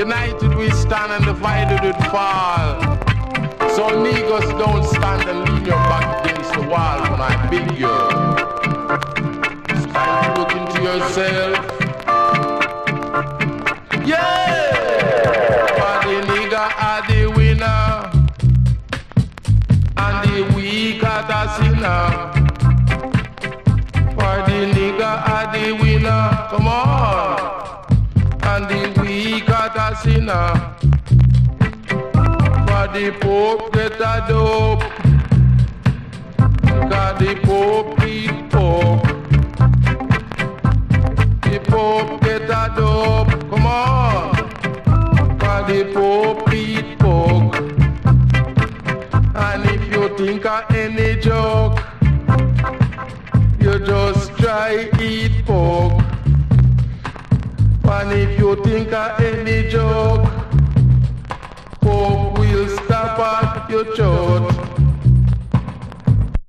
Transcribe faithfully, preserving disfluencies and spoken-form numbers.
United we stand and divided we fall. So niggas don't stand and lean your back against the wall when I bid you. It's time to look into yourself. Yeah! For the nigga are the winner, and the weak are the sinner. For the nigga are the winner, come on, and the weak are the sinner. For the Pope get a dope, cause the Pope beat Pope. The Pope get a dope, come on, cause the Pope beat Pope. And if you think of any joke, you just try eat pork. And if you think of any joke, Pope will stop at your throat.